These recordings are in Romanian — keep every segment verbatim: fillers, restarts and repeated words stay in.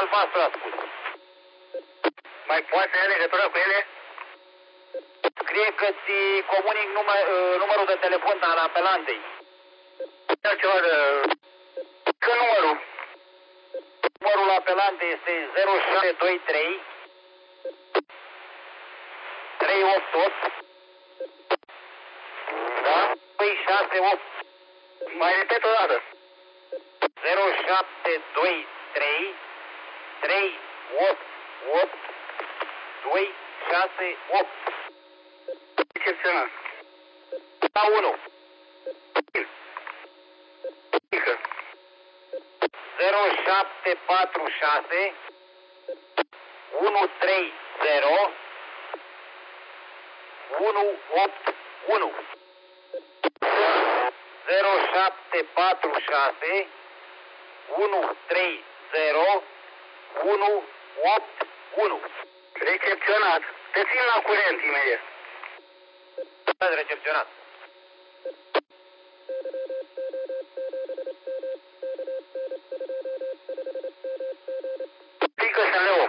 albastru a spus. Mai poate să ia legătura cu ele? Scrie că-ți comunic număr, numărul de telefon al apelantei. Ia ceva de... Că numărul? Numărul apelantei este zero șapte doi trei trei opt opt Da? doi șase opt. Mai repet o dată. zero șapte doi trei trei opt opt doi șase opt. Excepțional. Da unu. zero șapte patru șase unu trei zero unu opt unu. zero șapte patru șase unu trei zero unu opt unu. Recepționat. Te țin la curent imediat. Ați recepționat. Pică să Leo.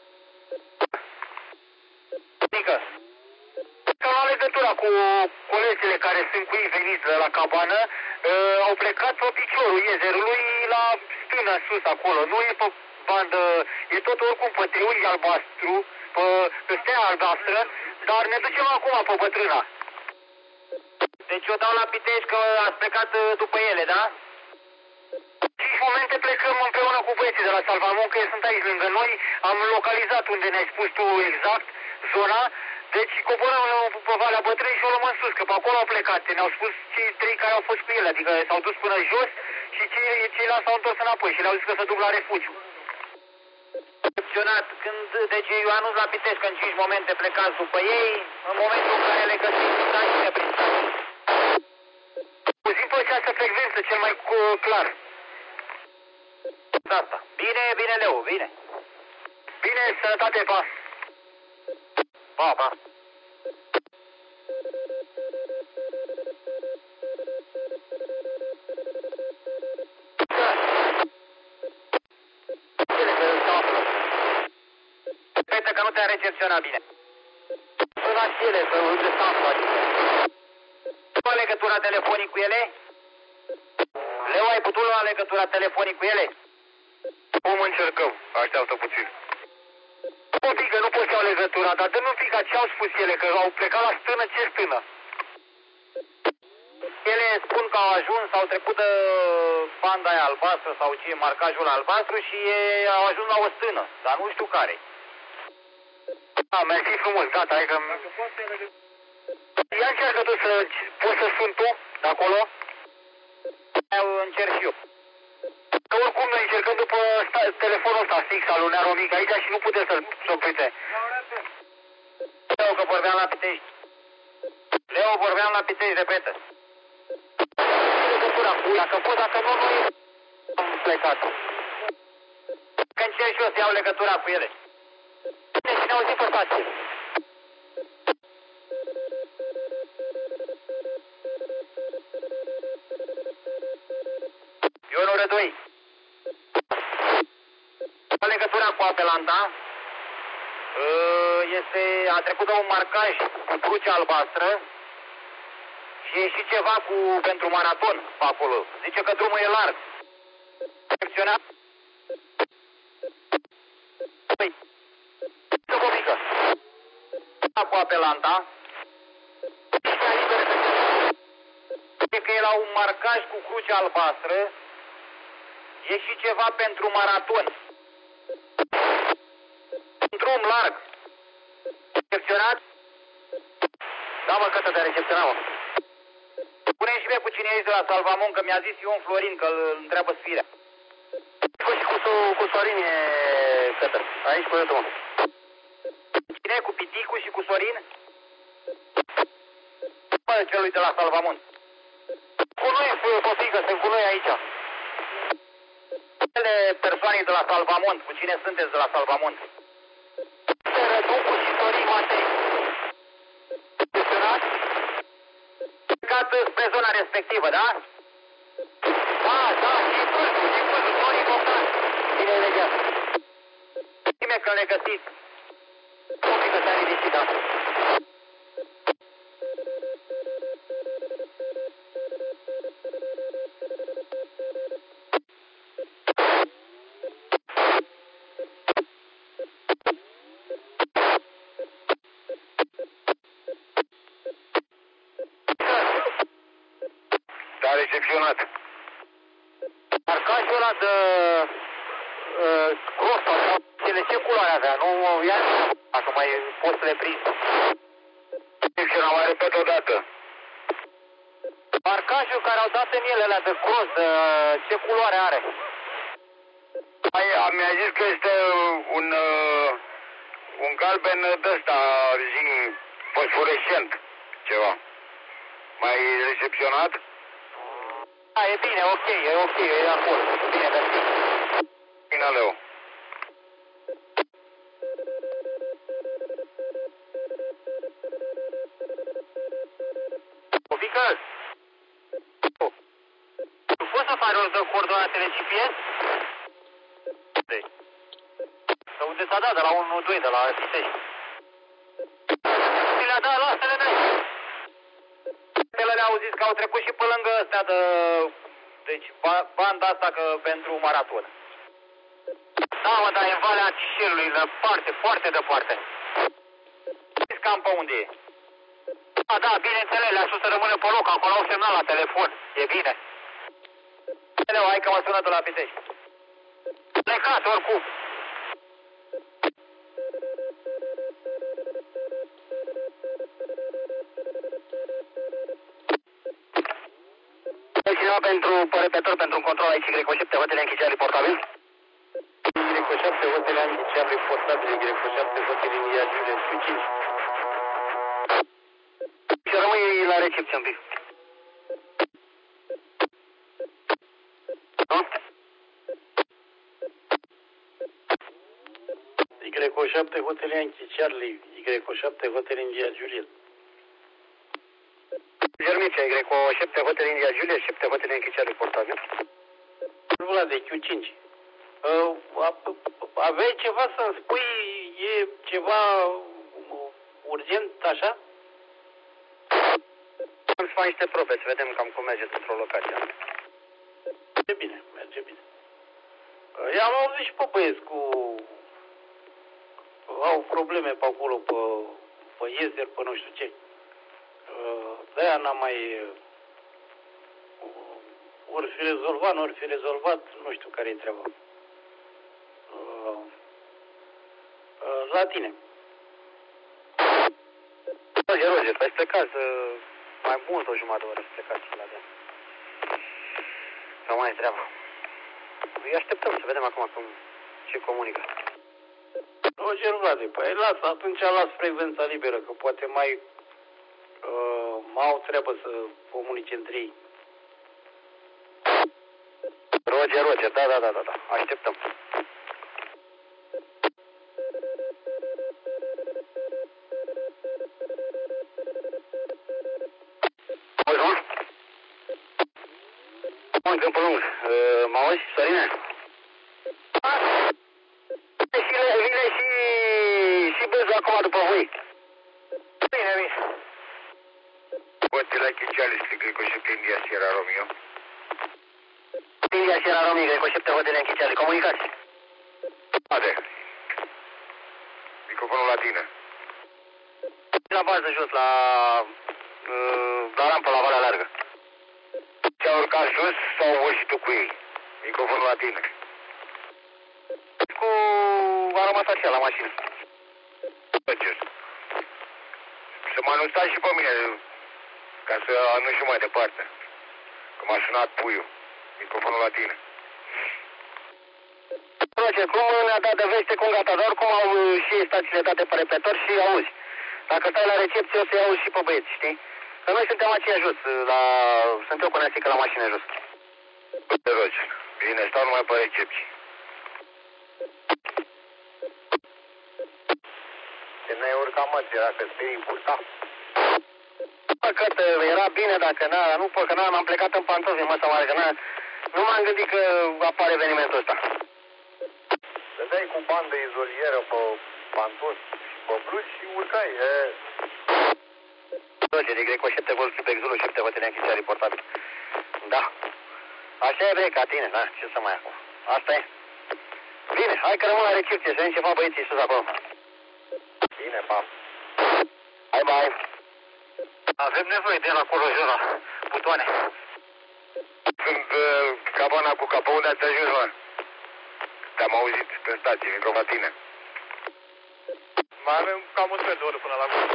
Pică. Am luat legătura cu colegele care sunt cu ei veniți de la cabană. Uh, au plecat pe piciorul iezerului la stână sus acolo. Nu e pe bandă, e tot oricum pe triunghi albastru, pe, pe stea albastră, dar ne ducem acum pe bătrâna. Deci eu dau la Pitești că ați plecat după ele, da? cinci momente plecăm împreună cu băieții de la Salvamon, că ei sunt aici lângă noi. Am localizat unde ne-ai spus tu exact zona. Deci coborăm pe Valea Bătrânii și o luăm în sus, că pe acolo au plecat. Ne-au spus cei trei care au fost cu ele, adică s-au dus până jos și cei, ceilalți s-au întors înapoi și le-au zis că se duc la refugiu. Excepționat. Când, deci eu anunț la Pitești că în cinci momente plecați după ei, în momentul în care le găsiți, dați-ne prin stat. Zi pe această frecvență, cel mai clar. Asta. Bine, bine, Leu, bine. Bine, sănătate, pa. Pa, pa. Repete că nu te-a recepționat bine. Sunați ele, să unde stau cu adică. Tu ai legătura telefonic cu ele? Leu, ai putut lua legătura telefonic cu ele? Cum încercăm? Așteaptă puțin. Nu pică, nu pot să iau legătura, dar dă-mi un pic ce au spus ele, că au plecat la stână, ce stână? Ele spun că au ajuns, au trecut de banda aia albastră sau ce, marcajul albastru și ei au ajuns la o stână, dar nu știu care. Da, mersi frumos, gata, hai că... Ia încearcă tu să... Poți să sun tu de acolo? Eu încerc și eu. Că oricum noi încercăm după sta, telefonul ăsta fix al lui Nearomic aici și nu putem să-l să prinde. Leu, că vorbeam la Pitești. Leu, vorbeam la Pitești, repetă. Legătura cu dacă pot, dacă nu, noi am plecat. Că încerc și eu să iau legătura cu ele. Bine, și ne auzim pe stație. Ionul Rădoi. Legătura cu apelanta este, a trecut de un marcaj cu cruce albastră și e și ceva cu, pentru maraton pe acolo. Zice că drumul e larg. Secționat. Păi, ce comică? Cu apelanta. Zice că e la un marcaj cu cruce albastră. E și ceva pentru maraton. Un drum larg. Recepționat? Da, mă, că te-a recepționat, mă. Spune-mi și mie cu cine ești de la Salvamon, că mi-a zis Ion Florin că îl întreabă Sfirea. Cu, și cu, cu Sorin e, Peter. Aici cu eu, mă. Cine e? Cu Piticu și cu Sorin? Bă, celui de la Salvamon. Cu noi, Fofică, sunt cu noi aici. Cele persoane de la Salvamont, cu cine sunteți de la Salvamont? Răducu și Sorin Matei. Gestionat? Plecat spre zona respectivă, da? Da, da, și vârful, și vârful, Sorin Bogdan. Bine, imediat. că le găsiți. Ok, că s-a liniștit, da. S-a recepționat. Marcajul ăla de uh, cross, sau cele ce culoare avea, nu ia așa mai poți să le prinzi. Recepționat, mai repet o dată. Marcajul care au dat în ele alea de cross, de, ce culoare are? Ai, mi-a zis că este un, uh, un galben de-ăsta, zi, fosforescent, ceva. Mai recepționat? Da, e bine, ok, e ok, e de acord. Bine, mersi. Bine, Leo. Pofică, tu poți să faci rost de coordonatele G P S? Să unde s-a dat, de la unu doi, de la Pitești. Și le-a dat, lasă-le de aici. Ele le-au zis că au trecut și pe lângă ăstea de... Deci, banda asta că pentru maraton. Da, mă, dar e în Valea Cișelului, departe, foarte departe. Știți cam pe unde e? Da, da, bineînțeles, le-a spus să rămână pe loc, acolo au semnat la telefon. E bine. Leu, hai că mă sună de la Pitești. Plecați, oricum. Cineva pentru repetor, pentru un control aici, Y șapte, hotele închicearului portabil? Y șapte, hotele închicearului portabil, Y șapte, hotele închicearului cu cinci. Și rămâi la recepție un pic. Nu? Y șapte, hotele închicearului, Y șapte, hotele India Juliet. Germiția, Y șapte, hotel India Juliet, șapte, hotel închicearului portabil. Ăla de Q cinci. Uh, aveai ceva să-mi spui, e ceva urgent, așa? Am să fac niște probe, să vedem cam cum merge într-o locație. Merge bine, merge bine. I-am auzit și pe băieți cu... au probleme pe acolo, pe, pe Iezer, pe nu știu ce. De-aia n-am mai... ori fi rezolvat, ori fi rezolvat, nu știu care-i treaba. La tine. Roger, Roger, păi plecați mai mult o jumătate de oră să plecați la de. Sau mai e treaba. Îi așteptăm să vedem acum cum, ce comunică. Roger, Vlade, păi lasă, atunci las frecvența liberă, că poate mai... Uh, au treabă să comunice între ei. Roger, Roger, da, da, da, da, da. Așteptăm. Auzi, mă? Mă, în Câmpul Lung. Mă auzi, Sorine? Și vine și... și Băzu acum după voi. Bine, bine. Hotele închicearului, Y șapte, India Sierra Romeo. India Sierra Romeo, Y șapte, hotele închicearului. Comunicați. Ade. Microfonul la tine. La bază jos, la... la rampă, la Valea Largă. Ți-a urcat sus sau o și tu cu ei? Microfonul la tine. Cu... a rămas așa, la mașină. Roger. Să mă anunțați și pe mine, ca să nu știu mai departe. Că m-a sunat puiul. Microfonul la tine. Roger, cum ne-a dat de veste cu un gatador, cum au și stațiile date pe repetor și auzi. Dacă stai la recepție, o să-i auzi și pe băieți, știi? Că noi suntem aceia jos, la... sunt eu cu Neasică la mașină jos. Roger, bine, stau numai pe recepție. Ce n-ai urcat, mă, dacă speri burta. Păcat, era bine dacă n-a, nu pot, că n-am, am plecat în pantofi, mă, să mă că n-a, nu m-am gândit că apare evenimentul ăsta. dai cu bandă izolieră pe pantofi și pe blugi și urcai. E... Roger, de Greco șapte Golf Quebec Zulu șapte hotele încheiat portabil. Da. Așa e, bre, ca tine, da? Ce să mai acum? Asta e. Bine, hai că rămân la recepție, să vedem ce fac băieții sus acolo. Bine, pa. Hai, bye. Avem nevoie de el acolo jos la butoane. Sunt uh, cabana cu capă, unde ați ajuns, mă? Te-am auzit în stație, microfa tine. Mai avem cam un sfert de oră până la gură.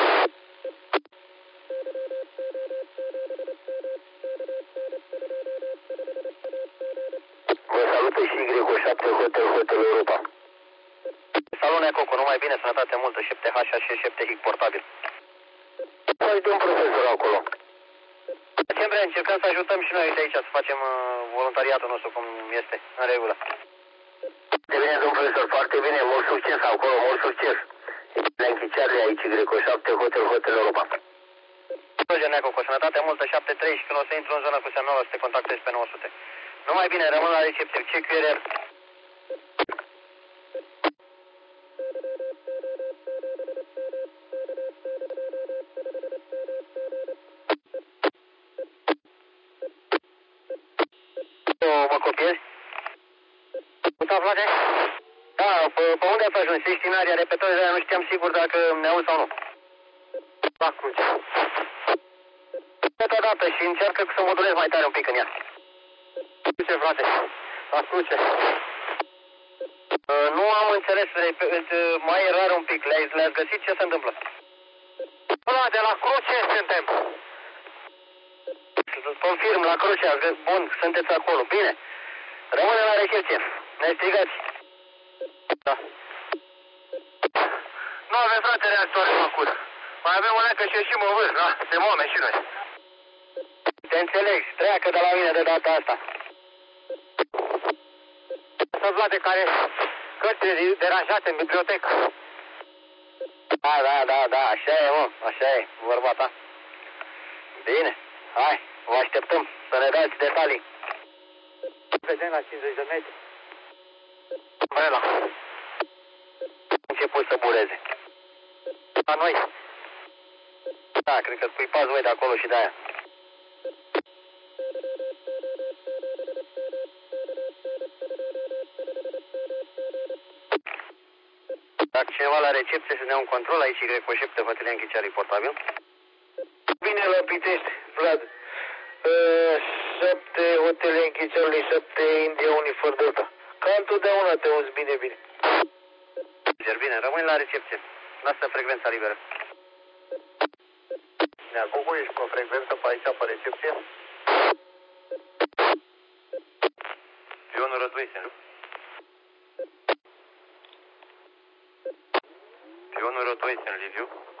Vă salută și Greco șapte Hotel Hotel Europa. Salut, Neacoco, numai bine, sănătate multă, șapte H și șapte H portabil. Păi de un profesor acolo. Ce vrem, încercăm să ajutăm și noi, uite aici, să facem uh, voluntariatul nostru cum este, în regulă. De bine, domn profesor, foarte bine, mult succes acolo, mult succes. La închicearele aici, Greco șapte Hotel Hotel Europa. Roger, Neacoco, sănătate multă, șapte trei și când o să intru în zona cu semnalul să te contactez pe nouă sute. Numai bine, rămân la recepție, ce Q R R. Mă copiezi? Da, Vlade? Da, pe, pe unde ați ajuns? Ești în area repetării, dar nu știam sigur dacă ne auzi sau nu. La cruce. Totodată și încearcă să modulez mai tare un pic în ea. Cruce, frate. La cruce. Uh, nu am înțeles, mai e rar un pic. Le-ați le găsit? Ce se întâmplă? Ăla, de la cruce suntem. Confirm, la cruce. Bun, sunteți acolo. Bine. Rămâne la recepție. Ne strigați. Da. Nu avem, frate, reactor făcut. Mai avem o leacă și ieșim în vârf, da? Suntem oameni și noi. Te înțeleg. Treacă de la mine de data asta. Să Vlade, care cărțile deranjate în bibliotecă. Da, da, da, da. Așa e, mă. Așa e. Vorba ta. Bine. Hai. Vă așteptăm să ne dați detalii. Vedem la cincizeci de metri. Brela. Început să bureze. La noi. Da, cred că scuipați voi de acolo și de aia. Dacă cineva la recepție să dea un control, aici Greco șapte, Vătălie închiceare portabil. Bine la Pitești, Vlad. șapte hotele închicearele, șapte India Unifor Delta. Ca întotdeauna te auzi bine, bine. Bine, rămâi la recepție. Lasă frecvența liberă. Neacoco, ești cu o frecvență pe aici, pe recepție? Pionul Răduisen. Pionul Răduisen, Liviu.